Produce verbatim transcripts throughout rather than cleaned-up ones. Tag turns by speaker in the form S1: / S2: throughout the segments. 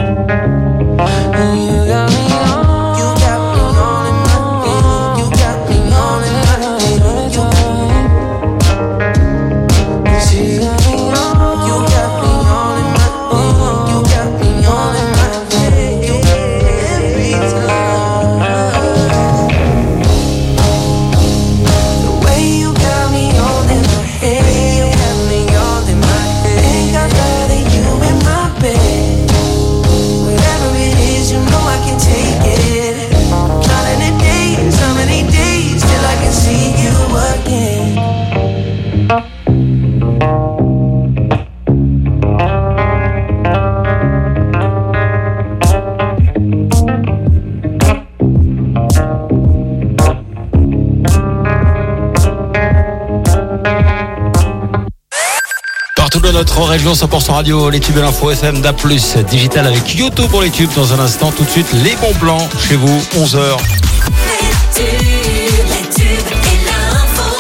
S1: Notre région cent pour cent radio, les tubes de l'info F M, D A plus, digital avec YouTube pour les tubes. Dans un instant, tout de suite, les bons plans chez vous, onze heures.
S2: Les tubes, les tubes et l'info,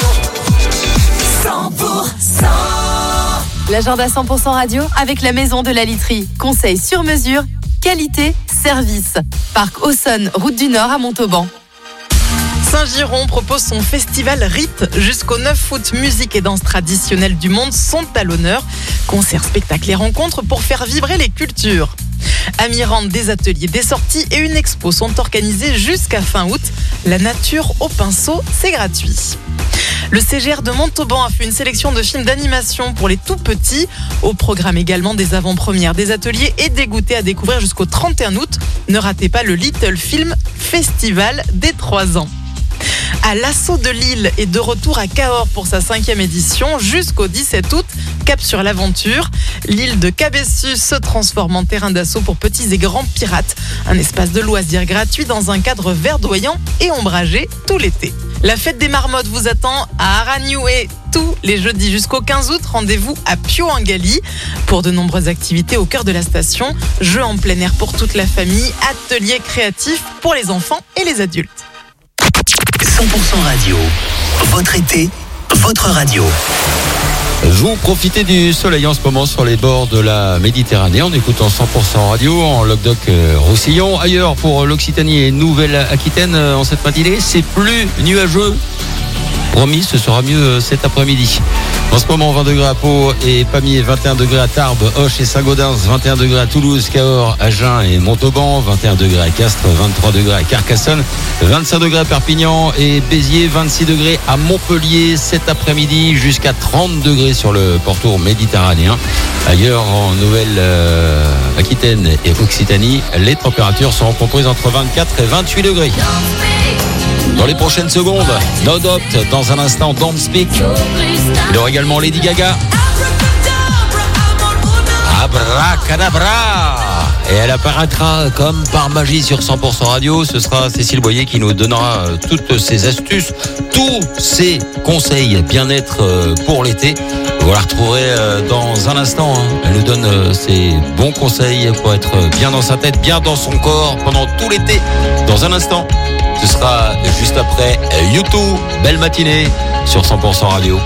S2: cent pour cent.
S3: L'agenda cent pour cent radio avec la maison de la literie. Conseils sur mesure, qualité, service. Parc Aussonne, route du Nord à Montauban.
S4: Saint-Giron propose son festival R I T jusqu'au neuf août. Musique et danse traditionnelles du monde sont à l'honneur. Concerts, spectacles et rencontres pour faire vibrer les cultures. À Mirande, des ateliers, des sorties et une expo sont organisés jusqu'à fin août. La nature au pinceau, c'est gratuit. Le C G R de Montauban a fait une sélection de films d'animation pour les tout petits. Au programme également des avant-premières, des ateliers et des goûters à découvrir jusqu'au trente et un août. Ne ratez pas le Little Film Festival des trois ans. À l'Assaut de Lille est de retour à Cahors pour sa cinquième édition jusqu'au dix-sept août. Cap sur l'aventure. L'île de Cabessus se transforme en terrain d'assaut pour petits et grands pirates. Un espace de loisirs gratuit dans un cadre verdoyant et ombragé tout l'été. La fête des marmottes vous attend à Aragnué tous les jeudis jusqu'au quinze août. Rendez-vous à Pio-en-Galie pour de nombreuses activités au cœur de la station. Jeux en plein air pour toute la famille, ateliers créatifs pour les enfants et les adultes.
S5: cent pour cent radio, votre été, votre radio.
S1: Vous profitez du soleil en ce moment sur les bords de la Méditerranée en écoutant cent pour cent radio en Languedoc Roussillon. Ailleurs pour l'Occitanie et Nouvelle-Aquitaine en cette matinée, c'est plus nuageux. Promis, ce sera mieux cet après-midi. En ce moment, vingt degrés à Pau et Pamiers, vingt et un degrés à Tarbes, Auch et Saint-Gaudens, vingt et un degrés à Toulouse, Cahors, Agen et Montauban, vingt et un degrés à Castres, vingt-trois degrés à Carcassonne, vingt-cinq degrés à Perpignan et Béziers, vingt-six degrés à Montpellier cet après-midi, jusqu'à trente degrés sur le pourtour méditerranéen. Ailleurs, en Nouvelle-Aquitaine et Occitanie, les températures seront comprises entre vingt-quatre et vingt-huit degrés. Dans les prochaines secondes, No Doubt, dans un instant, Don't Speak. Il y aura également Lady Gaga. Abracadabra. Et elle apparaîtra comme par magie sur cent pour cent radio. Ce sera Cécile Boyer qui nous donnera toutes ses astuces, tous ses conseils bien-être pour l'été. Vous la retrouverez dans un instant. Elle nous donne ses bons conseils pour être bien dans sa tête, bien dans son corps pendant tout l'été. Dans un instant, ce sera juste après YouTube. Belle matinée sur cent pour cent radio.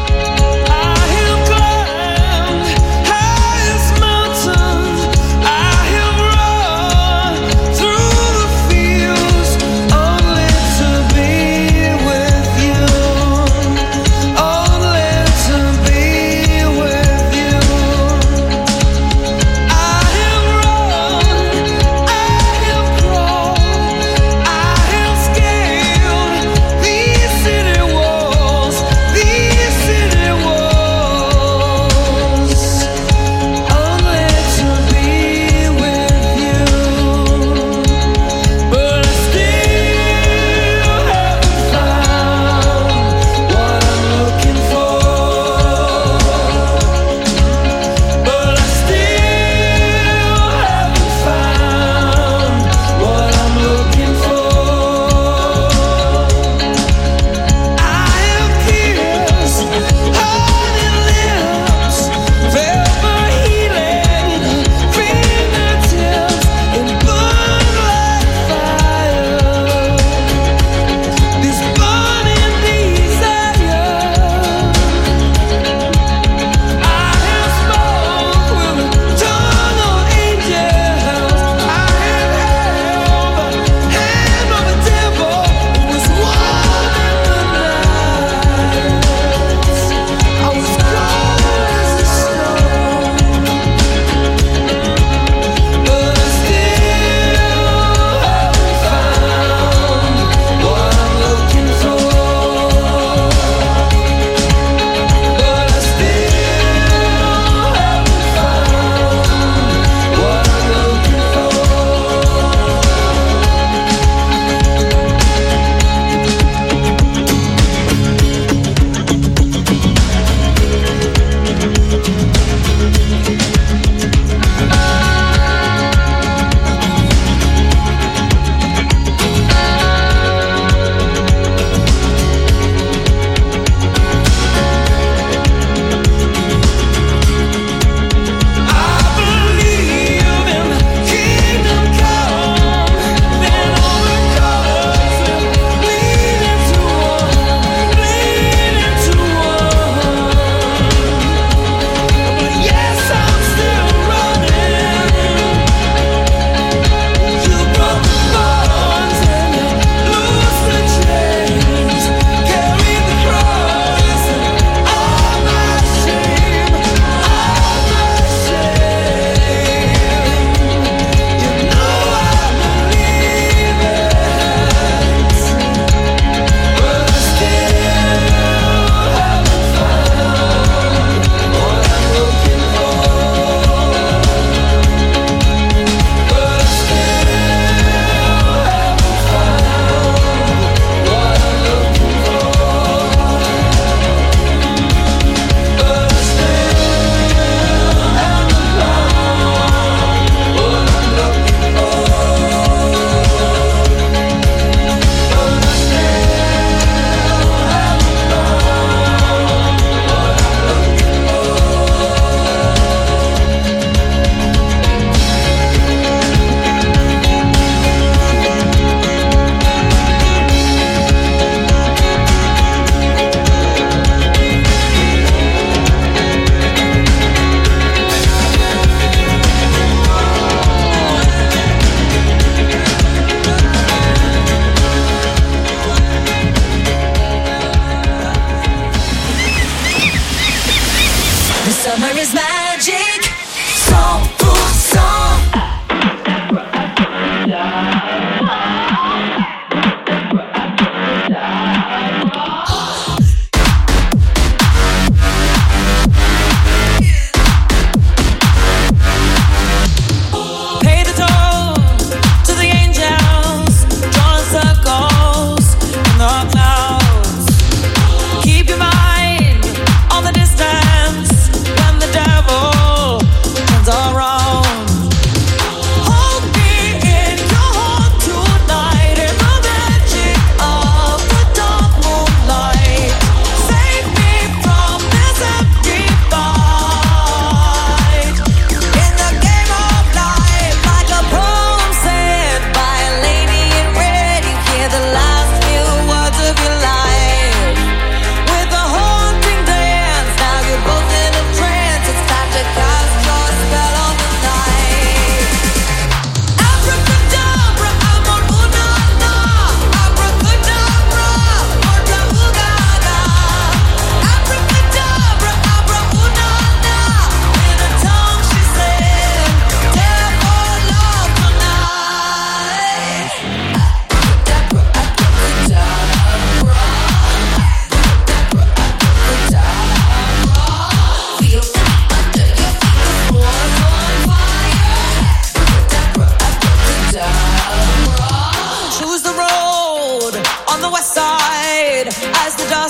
S2: City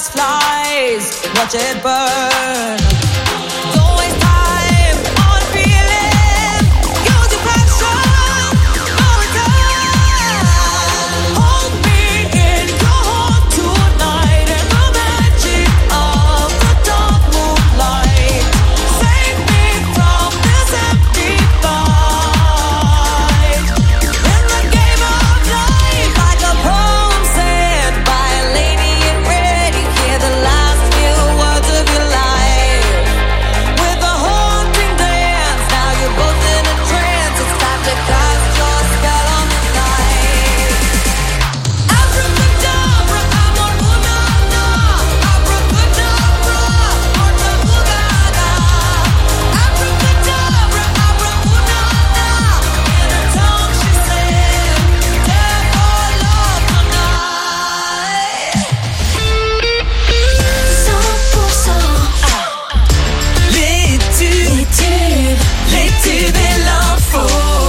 S6: gas flies, watch it burn. Don't waste time on feeling, use your passion, no return. Hold me in your heart tonight in the magic of the dark moonlight. Save me from this empty fight. In the game of life, like a poem said by a lady in red, you hear the last few words of your life. With a haunting dance, now you're both in a trance. It's time to cast your spell on the night. Abracadabra, amor-una-na. Abracadabra, morta-bugada. Abracadabra, amor-una-na. In her tongue she said, "Death or love tonight."
S2: cent pour cent.
S6: Les tubes,
S2: Les tubes,
S6: les tubes et l'info.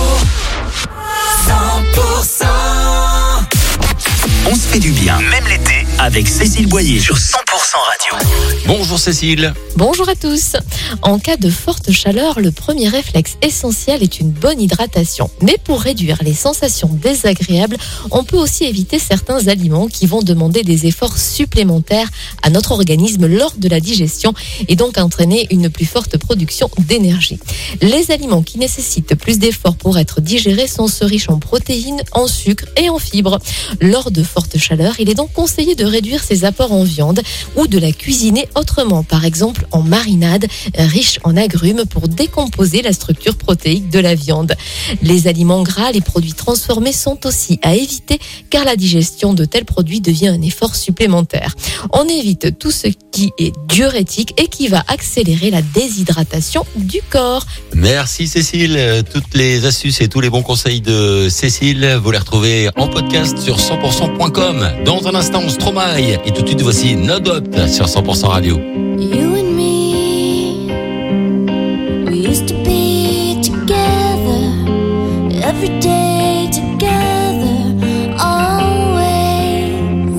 S6: cent pour cent.
S5: On se fait du bien, même l'été, avec Cécile Boyer sur cent pour cent Radio.
S1: Bonjour Cécile.
S7: Bonjour à tous. En cas de forte chaleur, le premier réflexe essentiel est une bonne hydratation. Mais pour réduire les sensations désagréables, on peut aussi éviter certains aliments qui vont demander des efforts supplémentaires à notre organisme lors de la digestion et donc entraîner une plus forte production d'énergie. Les aliments qui nécessitent plus d'efforts pour être digérés sont ceux riches en protéines, en sucre et en fibres. Lors de forte chaleur, il est donc conseillé de réduire ses apports en viande ou de la cuisiner autrement, par exemple en marinade, riche en agrumes pour décomposer la structure protéique de la viande. Les aliments gras, les produits transformés sont aussi à éviter car la digestion de tels produits devient un effort supplémentaire. On évite tout ce qui est diurétique et qui va accélérer la déshydratation du corps.
S1: Merci Cécile. Euh, Toutes les astuces et tous les bons conseils de Cécile, vous les retrouvez en podcast sur cent pour cent point com. Dans un instant, Stromae. Et tout de suite, voici No Doubt sur cent pour cent Radio.
S2: you and me, we used to be together, every day together, always.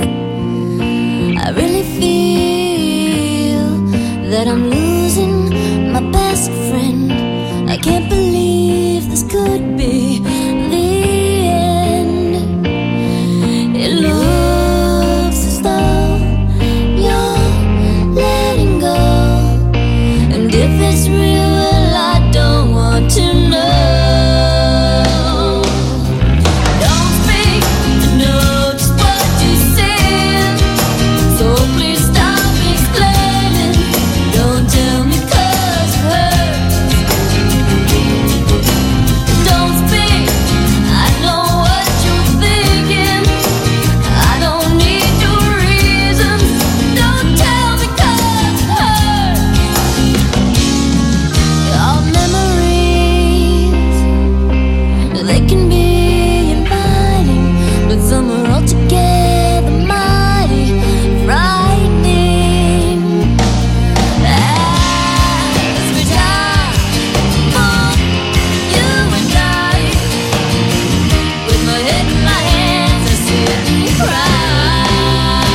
S2: I really feel that I'm losing my best friend. I can't believe this could be the end. It looks as though you're letting go, and if it's real, well, I don't want to know. Don't speak, I know just what you said, so please stop explaining. Don't tell me 'cause it hurts. Don't speak, I know what you're thinking. I don't need your reasons. Don't tell me 'cause it hurts. Our memories, they can be inviting, but some are altogether mighty frightening. As we die for you and I, with my head in my hands, I sit and cry.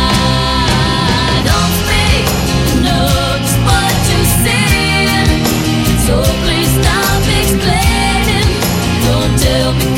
S2: Don't speak, I know just what you said, so please stop explaining. Don't tell me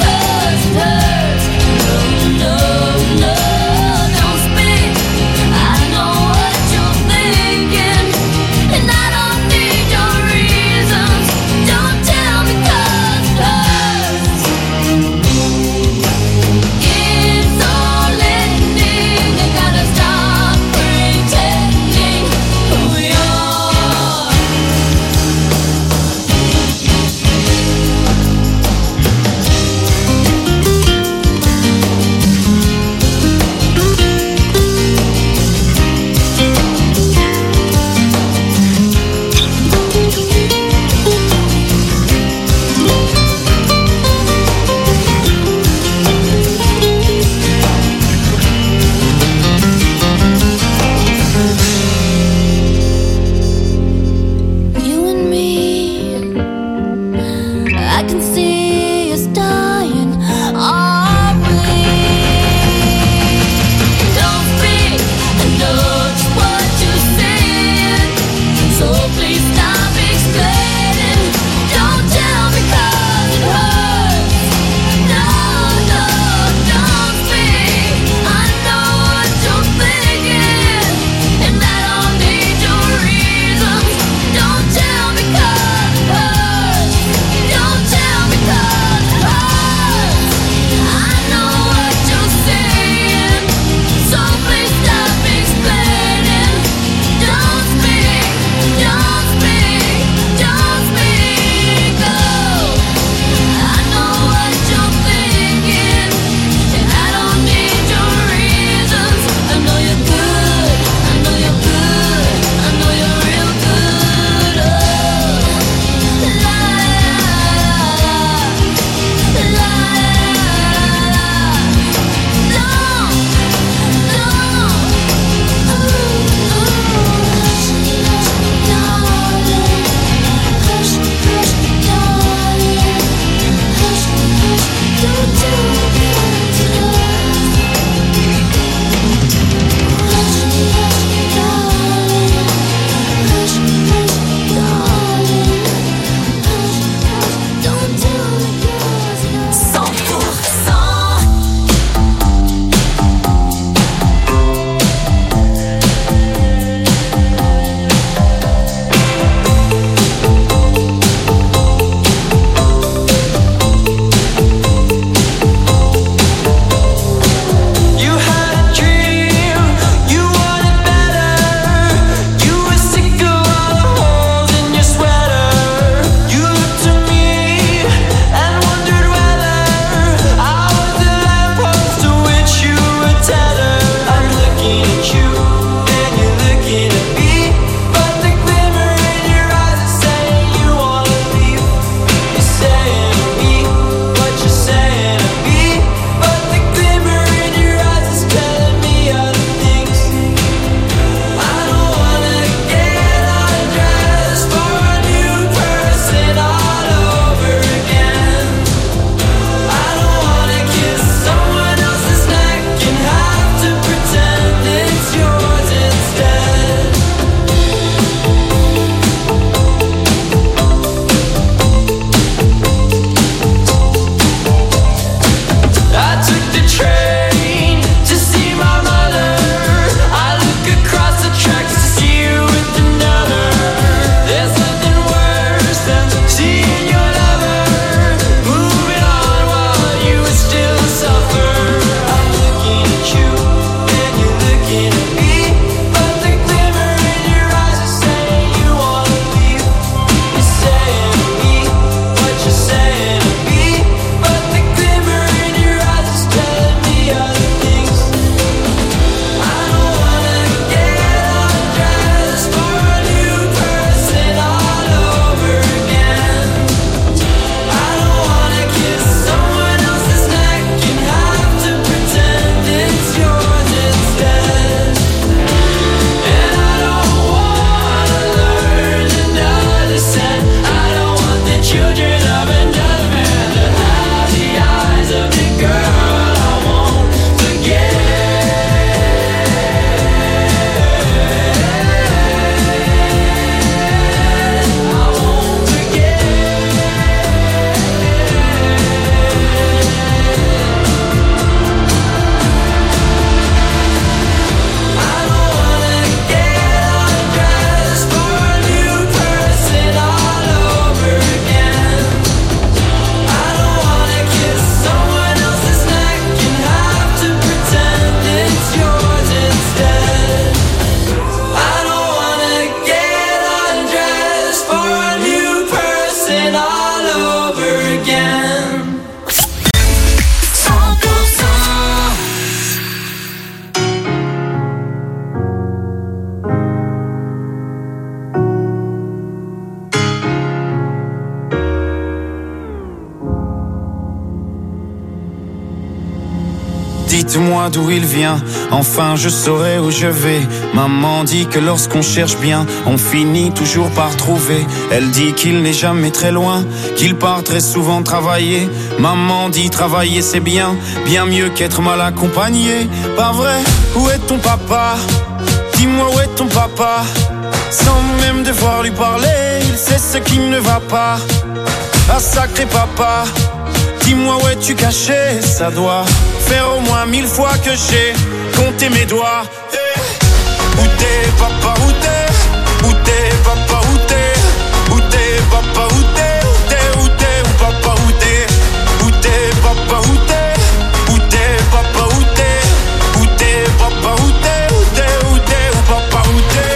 S8: dites-moi d'où il vient, enfin je saurai où je vais. Maman dit que lorsqu'on cherche bien, on finit toujours par trouver. Elle dit qu'il n'est jamais très loin, qu'il part très souvent travailler. Maman dit travailler c'est bien, bien mieux qu'être mal accompagné. Pas vrai, où est ton papa? Dis-moi où est ton papa? Sans même devoir lui parler, il sait ce qui ne va pas. Ah sacré papa, dis-moi où es-tu caché? Ça doit faire au moins mille fois que j'ai compté mes doigts. Hey. Où t'es papa, où t'es? Où t'es papa, où t'es? Où t'es papa, où t'es? Où t'es, où t'es, où papa, où t'es? Où t'es papa, où t'es? Où t'es papa, où t'es? Où t'es papa, où t'es? Où t'es, où t'es, où papa, où t'es?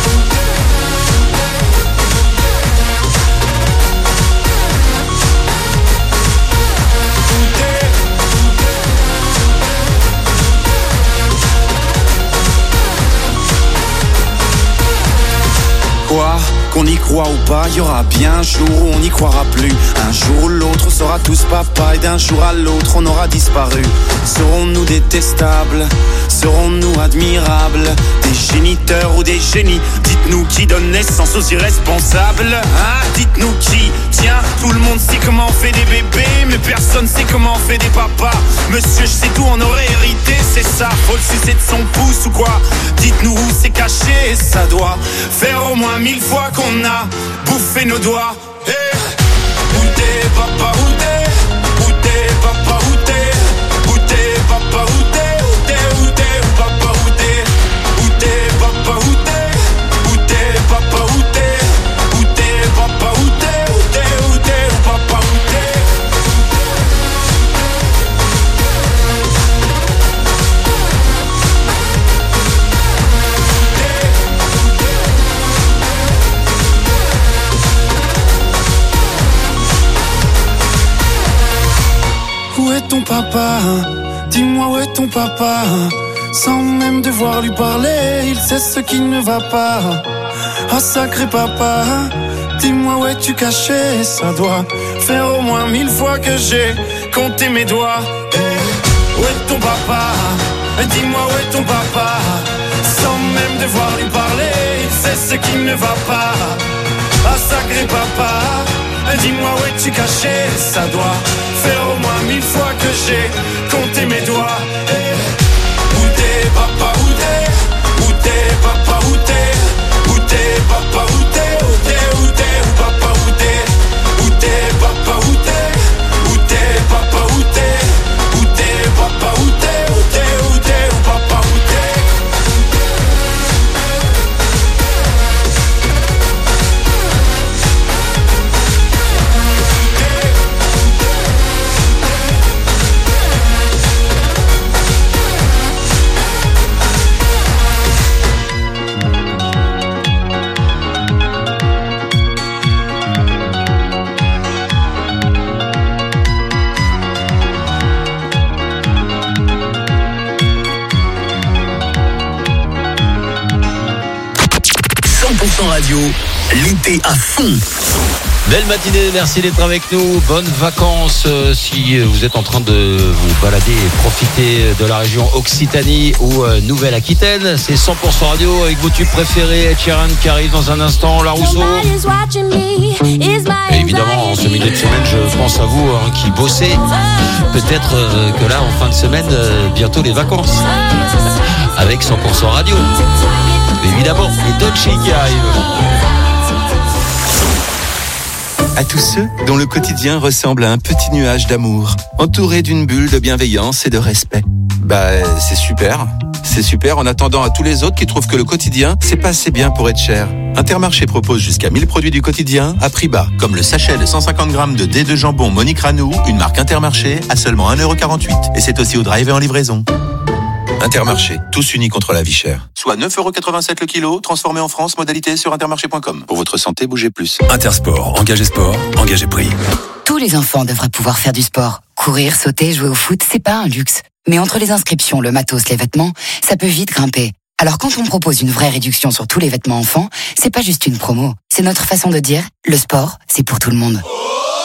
S8: Quoi, qu'on y croit ou pas, y aura bien un jour où on n'y croira plus. Un jour ou l'autre, on sera tous papa, et d'un jour à l'autre, on aura disparu. Serons-nous détestables? Serons-nous admirables? Des géniteurs ou des génies? Dites-nous qui donne naissance aux irresponsables, hein? Dites-nous qui? Tiens, tout le monde sait comment on fait des bébés, mais personne sait comment on fait des papas. Monsieur, je sais tout, on aurait hérité, c'est ça. Faut le sucer de son pouce ou quoi? Dites-nous où c'est caché, ça doit faire au moins mille fois qu'on a bouffé nos doigts. Hey. Où t'es papa, où t'es? Où t'es papa, où t'es? Où t'es papa, où t'es? Où t'es, où t'es, où papa, où t'es? Où t'es papa, où t'es? Où t'es papa, où t'es? Où t'es papa, où t'es? Où t'es, où t'es, où papa, où t'es? Où est ton papa? Dis-moi où est ton papa? Sans même devoir lui parler, il sait ce qui ne va pas. Ah sacré papa, dis-moi où es-tu caché? Ça doit faire au moins mille fois que j'ai compté mes doigts. Hey. Où est ton papa? Dis-moi où est ton papa? Sans même devoir lui parler, il sait ce qui ne va pas. Ah sacré papa, dis-moi où es-tu caché? Ça doit faire au moins mille fois que j'ai compté mes doigts. Hey. Où t'es papa, où t'es? Où t'es papa, où t'es? Où t'es papa, où t'es? Où t'es, où t'es, où papa, où t'es? Où t'es papa, où t'es? Où t'es papa, où t'es? Où t'es papa, où t'es? Où t'es, où t'es, où papa, où t'es?
S5: cent pour cent radio, l'été à fond.
S1: Belle matinée, merci d'être avec nous. Bonnes vacances euh, si vous êtes en train de vous balader et profiter de la région Occitanie ou euh, Nouvelle-Aquitaine. C'est cent pour cent radio avec vos tubes préférés. Ed Sheeran qui arrive dans un instant, La Rousseau. Et évidemment, en ce milieu de semaine, je pense à vous hein, qui bossez. Peut-être euh, que là, en fin de semaine, euh, bientôt les vacances. Avec cent pour cent radio. Évidemment, les Dolce qui arrivent.
S9: À tous ceux dont le quotidien ressemble à un petit nuage d'amour, entouré d'une bulle de bienveillance et de respect. Bah, c'est super. C'est super en attendant à tous les autres qui trouvent que le quotidien, c'est pas assez bien pour être cher. Intermarché propose jusqu'à mille produits du quotidien à prix bas, comme le sachet de cent cinquante grammes de dés de jambon Monique Ranou, une marque Intermarché, à seulement un euro quarante-huit. Et c'est aussi au drive et en livraison. Intermarché, tous unis contre la vie chère. Soit neuf euros quatre-vingt-sept le kilo, transformé en France, modalité sur intermarché point com. Pour votre santé, bougez plus.
S5: Intersport, engagez sport, engagez prix.
S10: Tous les enfants devraient pouvoir faire du sport. Courir, sauter, jouer au foot, c'est pas un luxe. Mais entre les inscriptions, le matos, les vêtements, ça peut vite grimper. Alors quand on propose une vraie réduction sur tous les vêtements enfants, c'est pas juste une promo. C'est notre façon de dire, le sport, c'est pour tout le monde.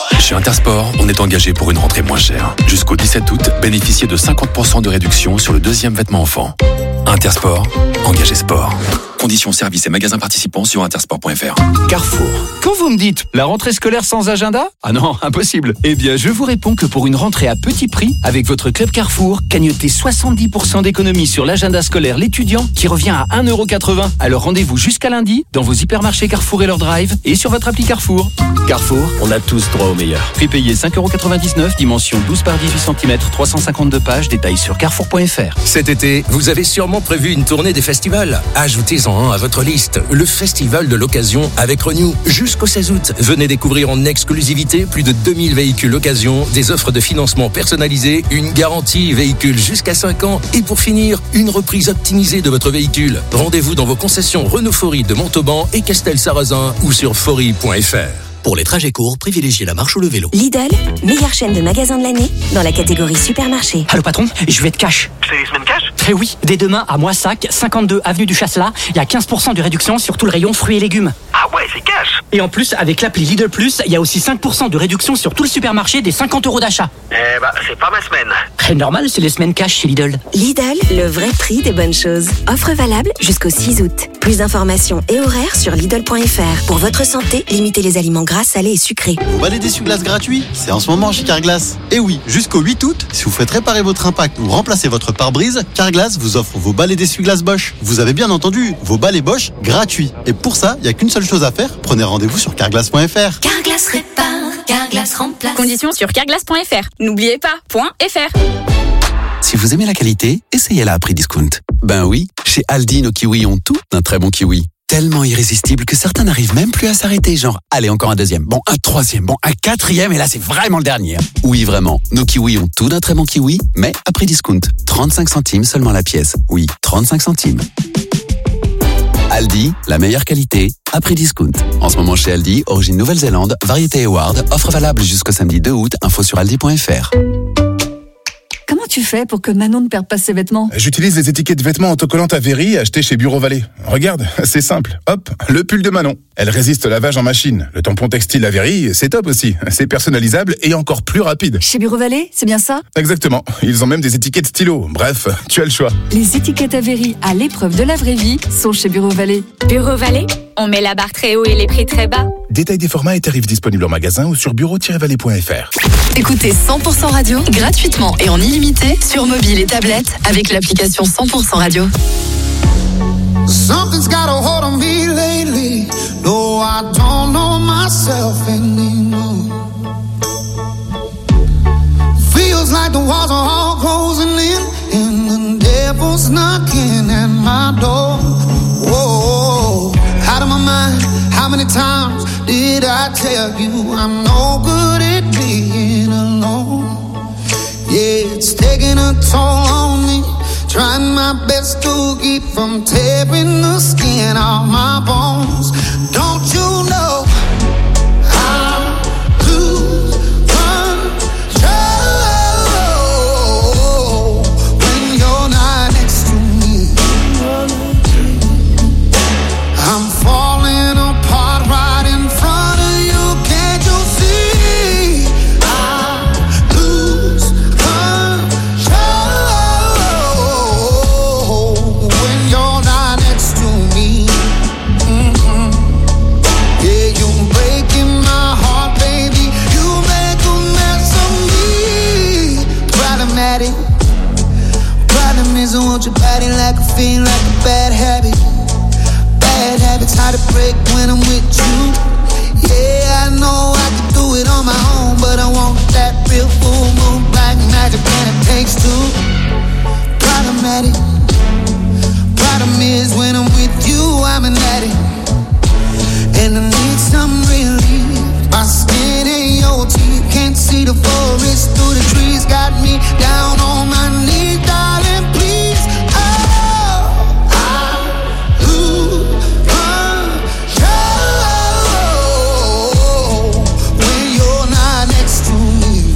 S11: Chez Intersport, on est engagé pour une rentrée moins chère. Jusqu'au dix-sept août, bénéficiez de cinquante pour cent de réduction sur le deuxième vêtement enfant. Intersport, engagé sport. Conditions, services et magasins participants sur intersport point f r.
S12: Carrefour. Quand vous me dites la rentrée scolaire sans agenda? Ah non, impossible. Eh bien, je vous réponds que pour une rentrée à petit prix, avec votre club Carrefour, cagnotez soixante-dix pour cent d'économie sur l'agenda scolaire l'étudiant qui revient à un euro quatre-vingts. Alors rendez-vous jusqu'à lundi dans vos hypermarchés Carrefour et leur drive et sur votre appli Carrefour. Carrefour, on a tous droit au meilleur. Prix payé cinq euros quatre-vingt-dix-neuf, dimension douze par dix-huit centimètres, trois cent cinquante-deux pages, détails sur carrefour point f r.
S13: Cet été, vous avez sûrement prévu une tournée des festivals. Ajoutez-en un à votre liste, le Festival de l'Occasion avec Renew. Jusqu'au seize août, venez découvrir en exclusivité plus de deux mille véhicules occasion, des offres de financement personnalisées, une garantie véhicule jusqu'à cinq ans et pour finir, une reprise optimisée de votre véhicule. Rendez-vous dans vos concessions Renault Faury de Montauban et Castel-Sarrazin ou sur faury point f r.
S14: Pour les trajets courts, privilégiez la marche ou le vélo.
S15: Lidl, meilleure chaîne de magasins de l'année dans la catégorie supermarché.
S16: Allô patron, je vais être cash.
S17: C'est les semaines cash?
S16: Eh oui, dès demain à Moissac, cinquante-deux avenue du Chasselas, il y a quinze pour cent de réduction sur tout le rayon fruits et légumes.
S17: Ah ouais, c'est cash.
S16: Et en plus, avec l'appli Lidl Plus, il y a aussi cinq pour cent de réduction sur tout le supermarché des cinquante euros d'achat.
S17: Eh bah, c'est pas ma semaine.
S16: C'est normal, c'est les semaines cash chez Lidl.
S15: Lidl, le vrai prix des bonnes choses. Offre valable jusqu'au six août. Plus d'informations et horaires sur lidl point f r. Pour votre santé, limitez les aliments gras, salés et sucrés.
S18: Vos balais d'essuie-glace gratuits, c'est en ce moment chez Carglass. Et oui, jusqu'au huit août, si vous faites réparer votre impact ou remplacer votre pare-brise, Carglass vous offre vos balais d'essuie-glace Bosch. Vous avez bien entendu, vos balais Bosch gratuits. Et pour ça, il n'y a qu'une seule chose à faire, prenez rendez-vous sur carglass point f r.
S2: Carglass répare, Carglass remplace.
S19: Conditions sur carglass point f r. N'oubliez pas, .fr.
S20: Si vous aimez la qualité, essayez-la à prix discount. Ben oui, chez Aldi, nos kiwis ont tout d'un très bon kiwi. Tellement irrésistible que certains n'arrivent même plus à s'arrêter, genre, allez, encore un deuxième, bon, un troisième, bon, un quatrième, et là, c'est vraiment le dernier. Oui, vraiment, nos kiwis ont tout d'un très bon kiwi, mais à prix discount. trente-cinq centimes seulement la pièce. Oui, trente-cinq centimes. Aldi, la meilleure qualité, à prix discount. En ce moment chez Aldi, origine Nouvelle-Zélande, variété Eward, offre valable jusqu'au samedi deux août, info sur aldi point f r.
S21: Comment tu fais pour que Manon ne perde pas ses vêtements?
S22: J'utilise les étiquettes vêtements autocollantes Avery achetées chez Bureau Vallée. Regarde, c'est simple. Hop, le pull de Manon. Elle résiste au lavage en machine. Le tampon textile Avery, c'est top aussi. C'est personnalisable et encore plus rapide.
S21: Chez Bureau Vallée, c'est bien ça?
S22: Exactement. Ils ont même des étiquettes stylo. Bref, tu as le choix.
S21: Les étiquettes Avery à l'épreuve de la vraie vie sont chez Bureau Vallée.
S19: Bureau Vallée, on met la barre très haut et les prix très bas.
S22: Détail des formats et tarifs disponibles en magasin ou sur bureau tiret vallée point f r.
S3: Écoutez cent pour cent radio gratuitement et en illimité sur mobile et tablette avec l'application cent pour cent radio.
S23: Something's got a hold on me lately. No, I don't know myself anymore. Feels like the walls are all closing in and the devil's knocking at my door. Whoa, out of my mind. How many times did I tell you I'm no good at being alone? Yeah, it's taking a toll on me. Trying my best to keep from tearing the skin off my bones. Don't you know I lose control when you're not next to me? I'm falling apart right in front of you. Can't you see? I lose control when you're not next to me. Mm-hmm. Yeah, you're breaking my heart, baby. You make a mess of me. Problematic. Problem is I want your body like a fiend, like a bad habit. Bad habits hard to break when I'm with you. Yeah, I know I can do it on my own, but I want that real full moon black magic and it takes two. Problematic. Problem is when I'm with you, I'm an addict, and I need some relief. My skin ain't your teeth, can't see the forest through the trees. Got me down on my knees, darling, please. Oh, I lose control when you're not next to me.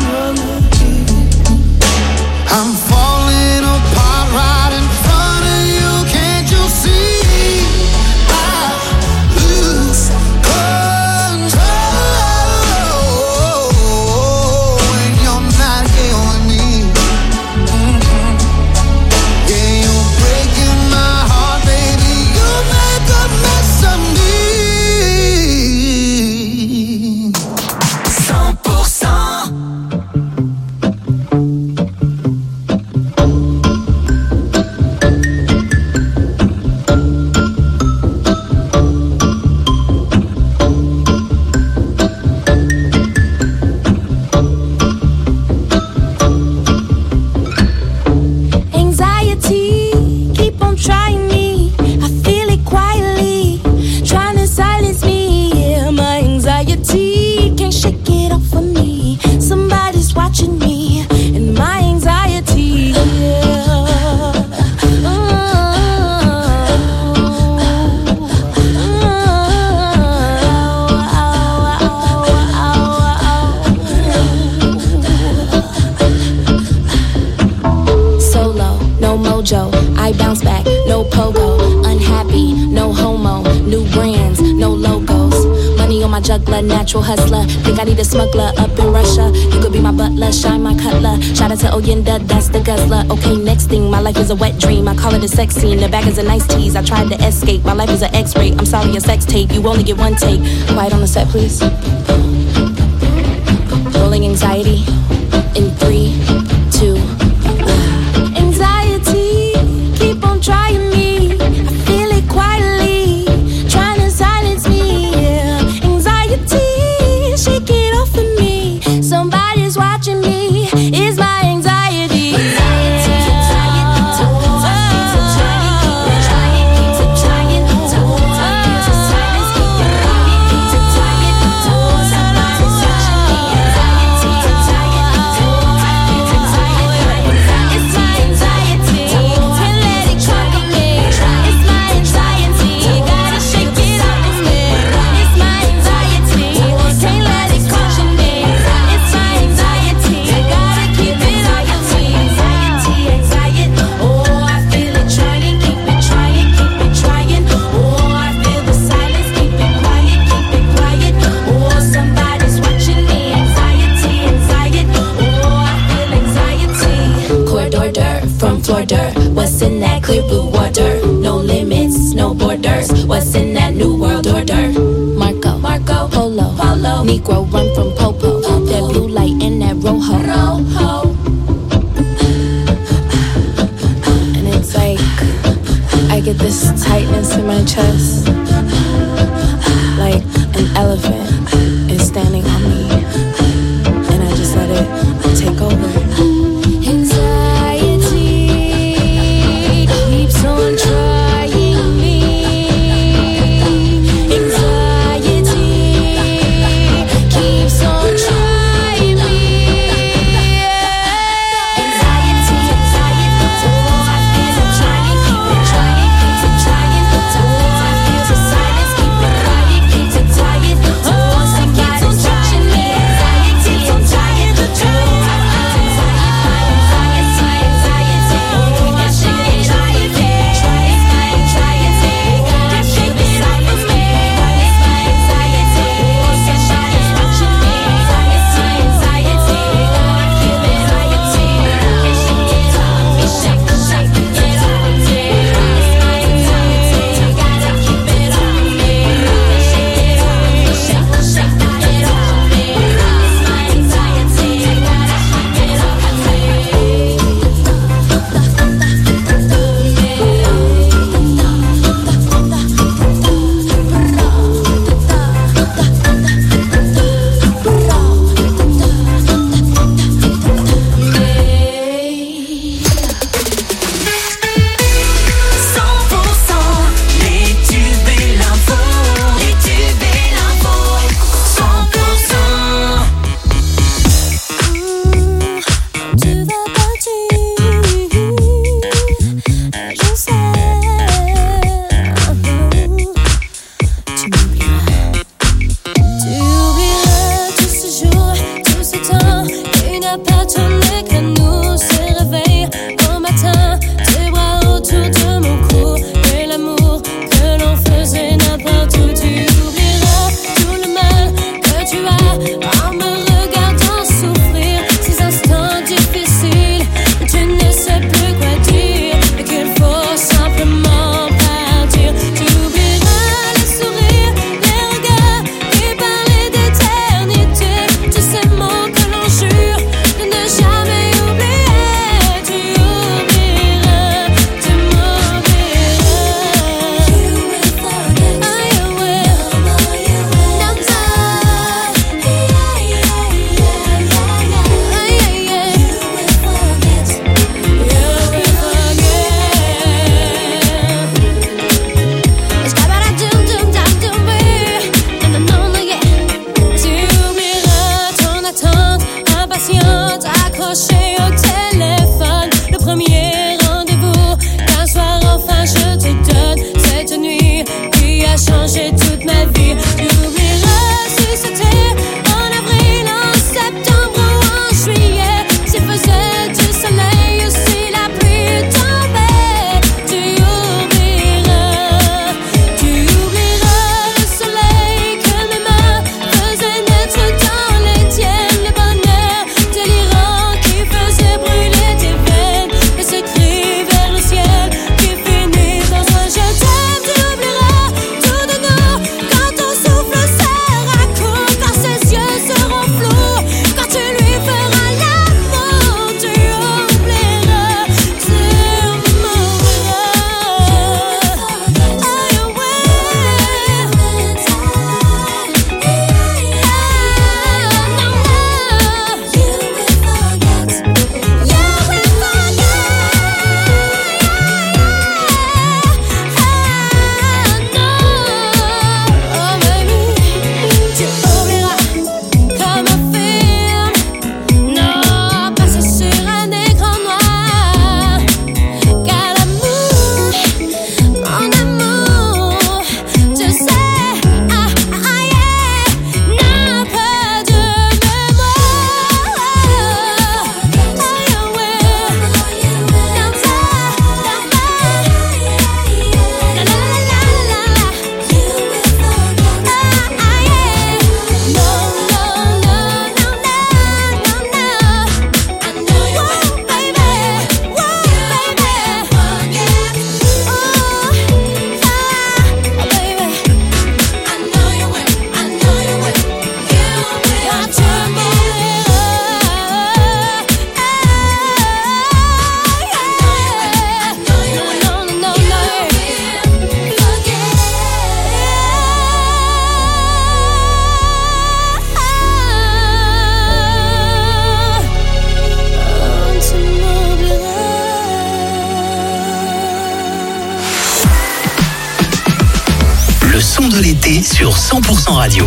S23: I'm falling apart right in front of you. Can't you see? I lose control
S4: mojo. I bounce back, no pogo. Unhappy, no homo. New brands, no logos. Money on my juggler, natural hustler. Think I need a smuggler up in Russia. You could be my butler, shine my cutler. Shout out to Oyenda, that's the guzzler. Okay, next thing, my life is a wet dream. I call it a sex scene. The bag is a nice tease. I tried to escape. My life is an X-ray. I'm sorry, a sex tape. You only get one take. Quiet on the set, please. Rolling anxiety in three, two. Anxiety, keep on trying me. I feel it quietly, trying to silence me. Yeah. Anxiety, shake it off of me. Somebody's watching me. It's my anxiety. What's in that clear blue water? No limits, no borders. What's in that new world order? Marco, Marco, Polo, Polo. Negro run from Popo. Popo. That blue light in that rojo. Rojo. And it's like I get this tightness in my chest, like an elephant is standing on me, and I just let it take over.
S2: Tu
S5: de l'été sur cent pour cent Radio.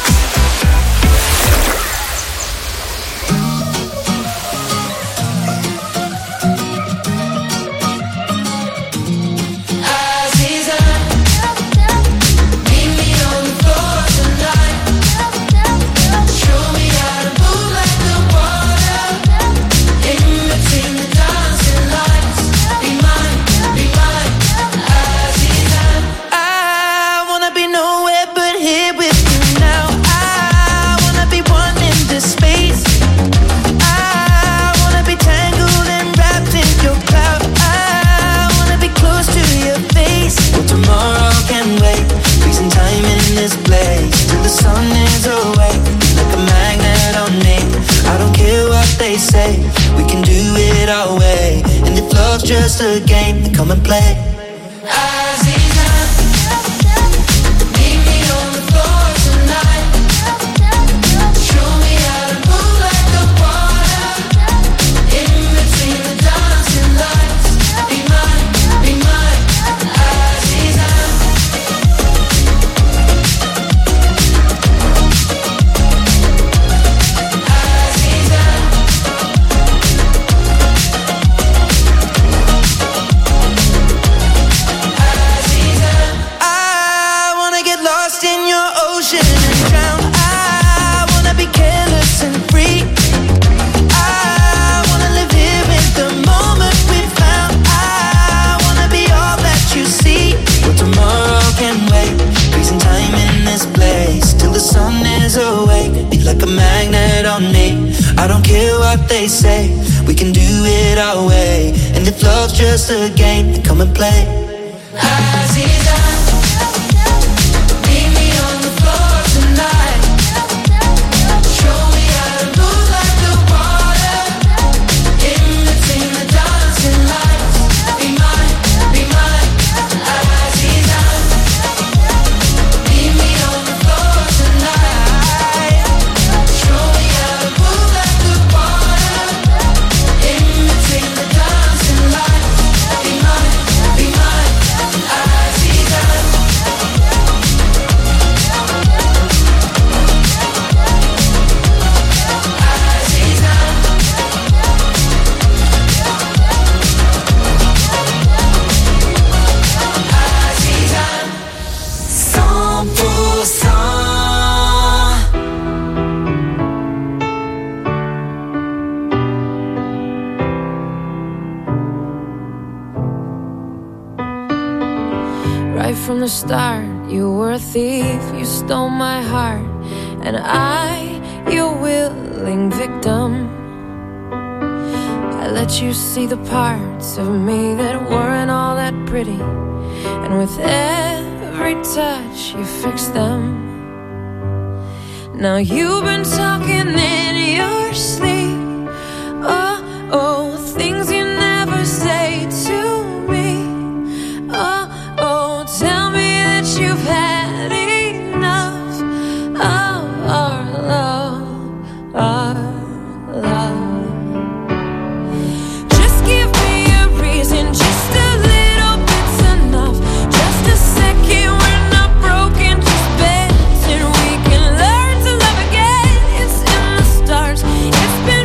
S6: Just a game, then come and play. They say we can do it our way, and if love's just a game, then come and play. Aziza, meet me on the floor tonight. Show me how to move like the water in between the dancing lights. Be mine, be mine, Aziza. Meet me on the floor tonight. Show me how to move like the water in between the dancing lights. Be mine, be mine, Aziza. cent pour cent.
S7: Right from the start, you were a thief, you stole my heart, and I, your willing victim. I let you see the parts of me that weren't all that pretty, and with every touch you fixed them. Now you've been talking in your sleep, oh, oh, things you never say to me. Oh, oh, tell me that you've had enough of our love, our love. Just give me a reason, just a little bit's enough. Just a second, we're not broken, just bent, and we can learn to love again. It's in the stars, it's been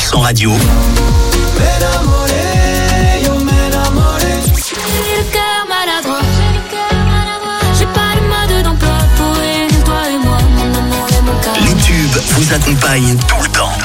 S5: cent radio.
S2: J'ai le cœur maladroit. J'ai pas le mode d'emploi pour réunir toi et moi, mon amour et mon cœur.
S5: Les tubes vous accompagnent tout le temps.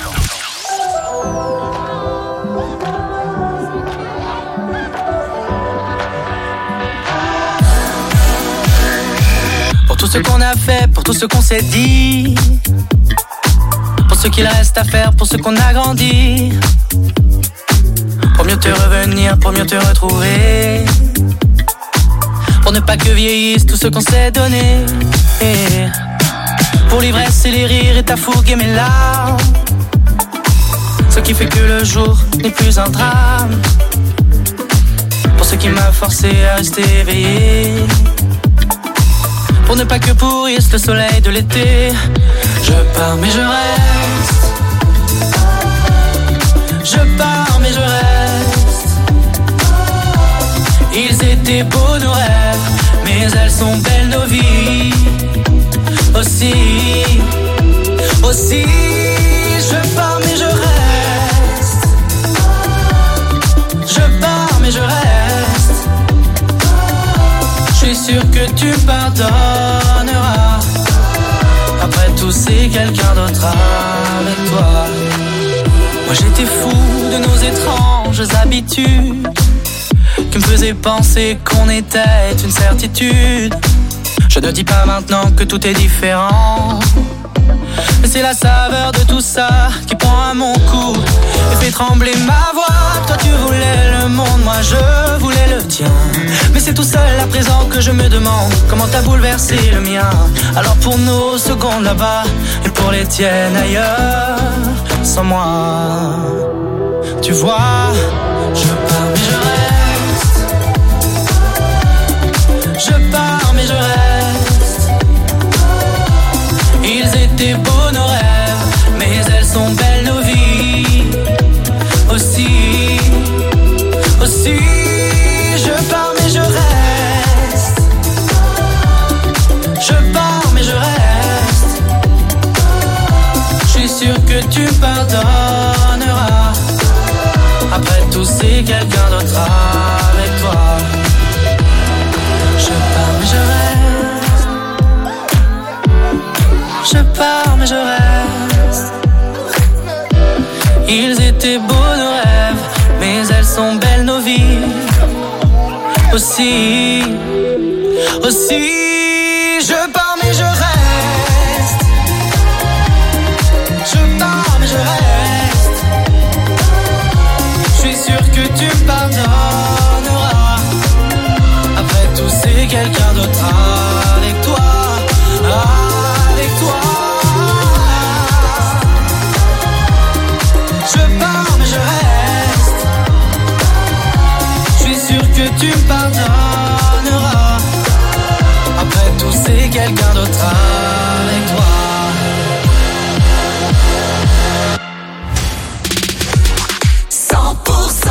S1: Pour tout ce qu'on a fait, pour tout ce qu'on s'est dit, pour ce qu'il reste à faire, pour ce qu'on a grandi, pour mieux te revenir, pour mieux te retrouver, pour ne pas que vieillisse tout ce qu'on s'est donné, et pour l'ivresse et les rires et ta fougue et mes larmes, ce qui fait que le jour n'est plus un drame, pour ce qui m'a forcé à rester éveillé, pour ne pas que pourrisse le soleil de l'été. Je pars mais je reste. Je pars mais je reste. Ils étaient beaux nos rêves, mais elles sont belles nos vies. Aussi, aussi, je pars mais je reste. Je pars mais je reste. Je suis sûr que tu pardonneras. Après tout, c'est quelqu'un d'autre avec toi. Moi j'étais fou de nos étranges habitudes qui me faisaient penser qu'on était une certitude. Je ne dis pas maintenant que tout est différent, mais c'est la saveur de tout ça qui prend à mon cou et fait trembler ma voix. Toi tu voulais le monde, moi je voulais le tien, mais c'est tout seul à présent que je me demande comment t'as bouleversé le mien. Alors pour nos secondes là-bas et pour les tiennes ailleurs, sans moi, tu vois, je pars mais je reste. Je pars mais je reste. Ils étaient beaux nos rêves, mais elles sont belles nos vies. Aussi, aussi, je pars mais je reste. Je pars mais je reste. Je suis sûr que tu pardonneras. Après tout, c'est quelqu'un d'autre avec toi. Je pars mais je reste. Je pars mais je reste. Ils étaient beaux nos rêves, mais elles sont belles nos vies. Aussi, aussi, je pars mais je reste. Je pars mais je reste. Je suis sûr que tu pardonneras. Après tout, c'est quelqu'un d'autre avec toi. Avec toi. Je pars mais je reste. Je suis sûr que tu me pardonneras. Après tout, c'est quelqu'un d'autre avec toi.
S2: cent pour cent.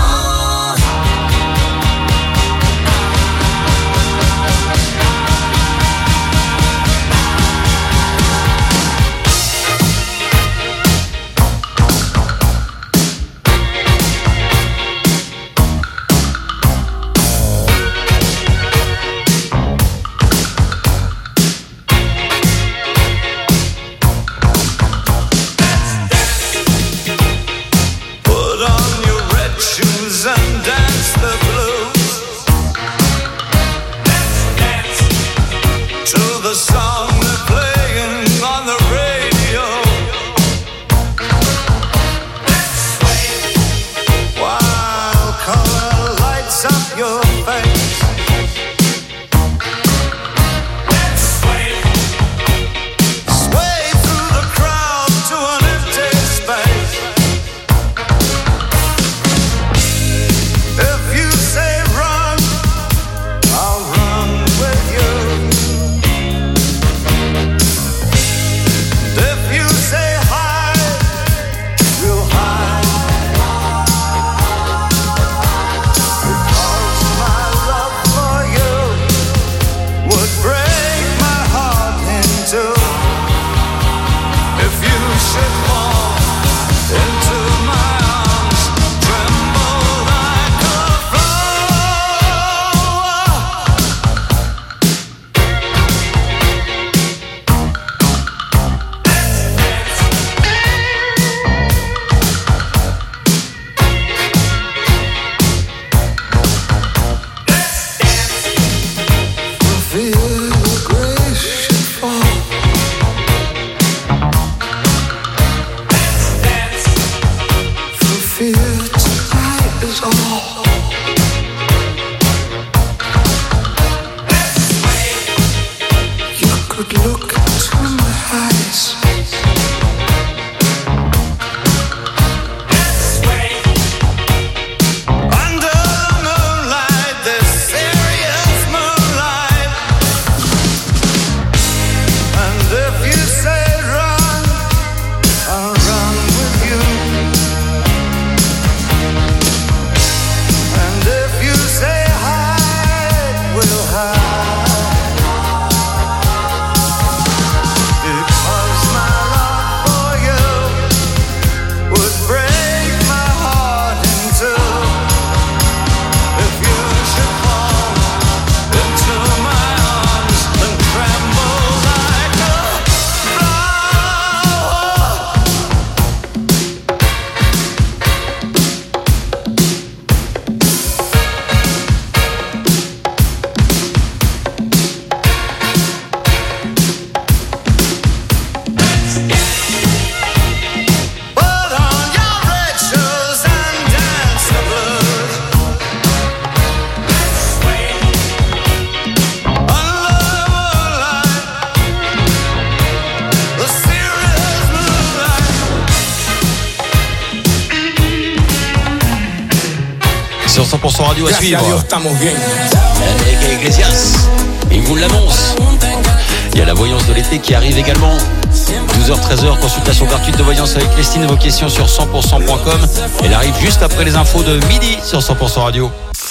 S8: pour cent radio à suivre. Avec Iglesias, il vous l'annonce. Il y a la voyance de l'été qui arrive également. douze heures treize heures, consultation gratuite de voyance avec Christine. Vos questions sur cent pour cent point com. Elle arrive juste après les infos de midi sur cent pour cent radio.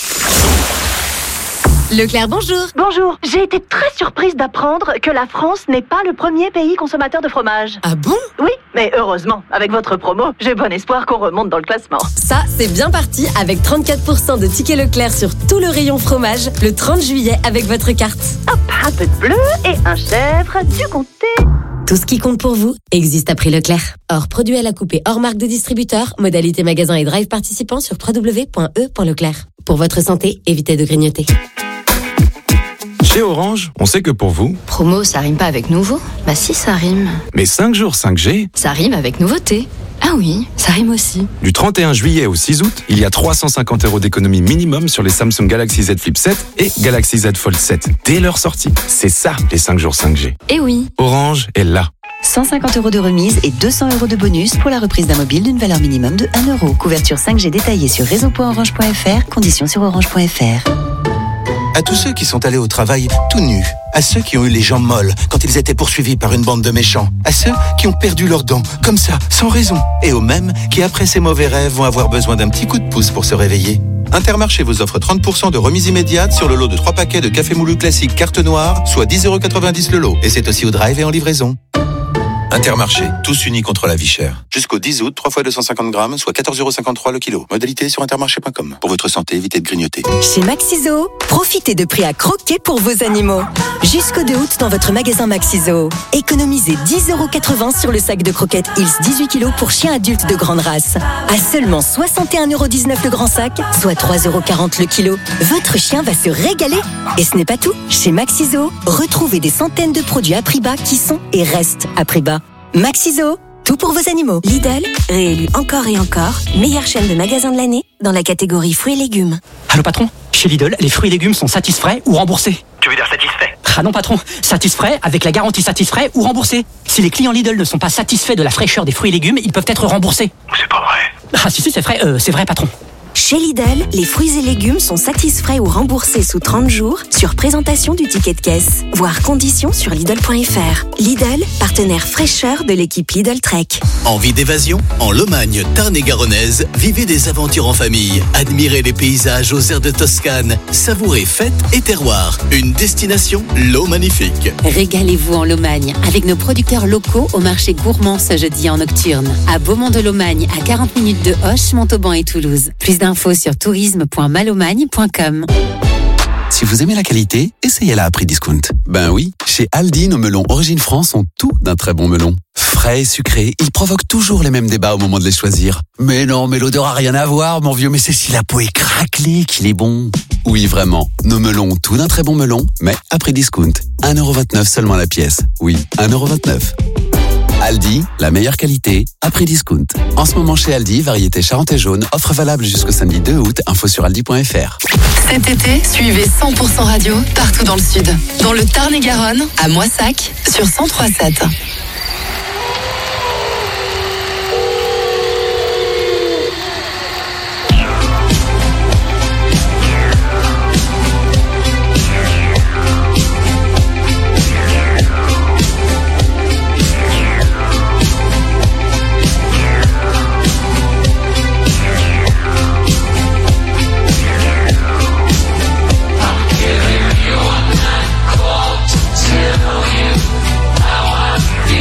S3: Leclerc, bonjour.
S9: Bonjour. J'ai été très surprise d'apprendre que la France n'est pas le premier pays consommateur de fromage.
S3: Ah bon?
S9: Oui, mais heureusement, avec votre promo, j'ai bon espoir qu'on remonte dans le classement.
S3: Ça, c'est bien parti avec trente-quatre pour cent de tickets Leclerc sur tout le rayon fromage le trente juillet avec votre carte.
S9: Hop, un peu de bleu et un chèvre du comté.
S3: Tout ce qui compte pour vous existe à prix Leclerc. Hors produit à la coupe et hors marque de distributeur, modalité magasin et drive participant sur w w w point e point leclerc. Pour votre santé, évitez de grignoter.
S10: Chez Orange, on sait que pour vous...
S24: Promo, ça rime pas avec nouveau? Bah si, ça rime.
S10: Mais cinq jours cinq G...
S24: Ça rime avec nouveauté. Ah oui, ça rime aussi.
S10: Du trente et un juillet au six août, il y a trois cent cinquante euros d'économie minimum sur les Samsung Galaxy Z Flip sept et Galaxy Z Fold sept dès leur sortie. C'est ça, les cinq jours cinq G.
S24: Eh oui.
S10: Orange est là.
S25: cent cinquante euros de remise et deux cents euros de bonus pour la reprise d'un mobile d'une valeur minimum de un euro. Couverture cinq G détaillée sur réseau point orange point f r, conditions sur orange point f r.
S26: À tous ceux qui sont allés au travail tout nus, à ceux qui ont eu les jambes molles quand ils étaient poursuivis par une bande de méchants, à ceux qui ont perdu leurs dents, comme ça, sans raison, et aux mêmes qui, après ces mauvais rêves, vont avoir besoin d'un petit coup de pouce pour se réveiller. Intermarché vous offre trente pour cent de remise immédiate sur le lot de trois paquets de café moulu classique carte noire, soit dix euros quatre-vingt-dix le lot, et c'est aussi au drive et en livraison. Intermarché, tous unis contre la vie chère. Jusqu'au dix août, trois fois deux cent cinquante grammes, soit quatorze euros cinquante-trois le kilo. Modalité sur intermarché point com. Pour votre santé, évitez de grignoter.
S25: Chez Maxiso, profitez de prix à croquer pour vos animaux. Jusqu'au deux août dans votre magasin Maxiso. Économisez dix euros quatre-vingts sur le sac de croquettes Hills dix-huit kilos pour chiens adultes de grande race. À seulement soixante et un euros dix-neuf le grand sac, soit trois euros quarante le kilo. Votre chien va se régaler. Et ce n'est pas tout. Chez Maxiso, retrouvez des centaines de produits à prix bas qui sont et restent à prix bas. Maxiso, tout pour vos animaux.
S15: Lidl, réélu encore et encore, meilleure chaîne de magasins de l'année dans la catégorie fruits et légumes.
S16: Allô patron, chez Lidl, les fruits et légumes sont satisfaits ou remboursés.
S17: Tu veux dire satisfait?
S16: Ah non patron, satisfaits avec la garantie satisfait ou remboursé. Si les clients Lidl ne sont pas satisfaits de la fraîcheur des fruits et légumes, ils peuvent être remboursés.
S17: C'est pas vrai.
S16: Ah si si c'est vrai, euh, c'est vrai patron.
S15: Chez Lidl, les fruits et légumes sont satisfaits ou remboursés sous trente jours sur présentation du ticket de caisse. Voir conditions sur Lidl point f r. Lidl, partenaire fraîcheur de l'équipe Lidl Trek.
S5: Envie d'évasion? En Lomagne, Tarn et Garonnaise, vivez des aventures en famille. Admirez les paysages aux airs de Toscane. Savourez fêtes et terroirs. Une destination Lo magnifique.
S27: Régalez-vous en Lomagne avec nos producteurs locaux au marché gourmand ce jeudi en nocturne. À Beaumont-de-Lomagne, à quarante minutes de Auch, Montauban et Toulouse. Plus d'infos sur tourisme point malomagne point com.
S20: Si vous aimez la qualité, essayez-la à prix discount. Ben oui, chez Aldi, nos melons Origine France ont tout d'un très bon melon. Frais et sucrés, ils provoquent toujours les mêmes débats au moment de les choisir. Mais non, mais l'odeur a rien à voir, mon vieux, mais c'est si la peau est craquelée qu'il est bon. Oui, vraiment, nos melons ont tout d'un très bon melon, mais à prix discount. un euro vingt-neuf seulement la pièce. Oui, un euro vingt-neuf. Aldi, la meilleure qualité, à prix discount. En ce moment chez Aldi, variété Charente et jaune, offre valable jusqu'au samedi deux août, info sur aldi point f r.
S3: Cet été, suivez cent pour cent radio partout dans le sud. Dans le Tarn-et-Garonne, à Moissac, sur cent trois sept.
S6: You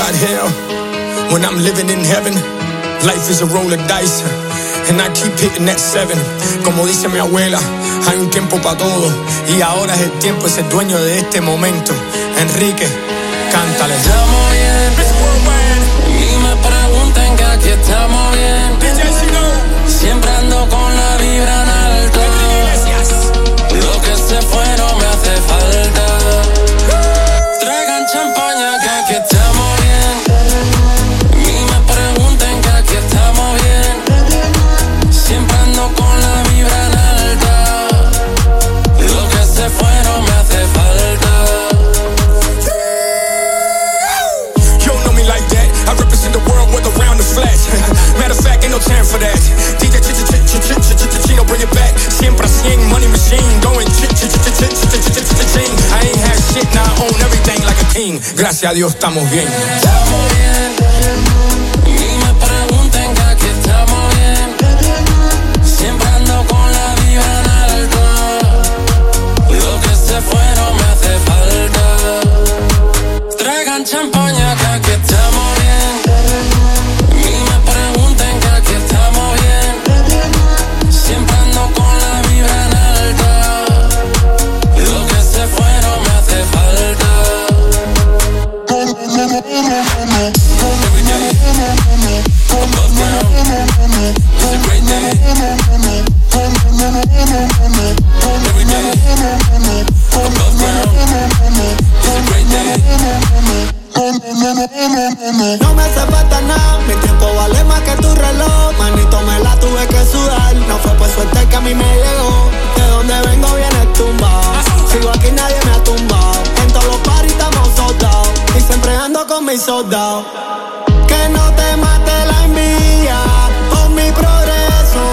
S11: about hell when I'm living in heaven. Life is a roll of dice, and I keep hitting that seven. Como dice mi abuela, hay un tiempo para todo, y ahora es el tiempo, es el dueño de este momento. Enrique, cántale.
S12: Estamos bien, y me preguntan que aquí estamos bien. Siempre ando con la vibra en alto. Lo que se fue no me hace falta. Traigan champaña que aquí estamos bien. Y me preguntan que aquí estamos bien. Siempre ando con la vibra en alta. Lo que se fue no me hace falta.
S11: You don't know me like that. I represent the world with around the flash. Matter of fact, ain't no time for that. D J Chino, bring it back. Siempre a cien, money machine. Going ch-ch-ch-ch-ch-ch-ch-ch-ch-ch-ch-ch. I ain't had shit, now I own everything like a king. Gracias a Dios estamos bien.
S12: Estamos bien. Y me preguntan que aquí estamos bien. Siempre ando con la vibra en alto. Lo que se fue no me hace falta. Traigan champaña que aquí estamos bien. Y me preguntan que aquí estamos bien. Siempre ando con la vibra en alta. Lo que se fue no me hace falta. Every day, above ground, it's a great day. Every day, above ground, it's a great day.
S23: No me hace falta nada, mi tiempo vale más que tu reloj. Manito, me la tuve que sudar. No fue por suerte que a mí me llegó. De donde vengo viene tumbado. Sigo aquí, nadie me ha tumbado. En todos los paris estamos soldados. Y siempre ando con mis soldados. Que no te mate la envidia por mi progreso.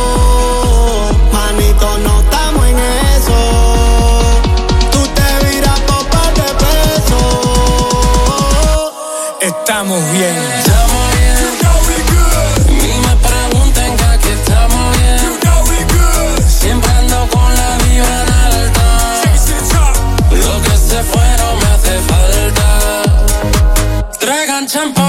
S23: Manito, no estamos en eso. Tú te viras por par de pesos.
S11: Estamos bien.
S12: Estamos bien. Y me preguntan que aquí estamos bien. Siempre ando con la vibra en alta. Lo que se fue no me hace falta. Traigan champán.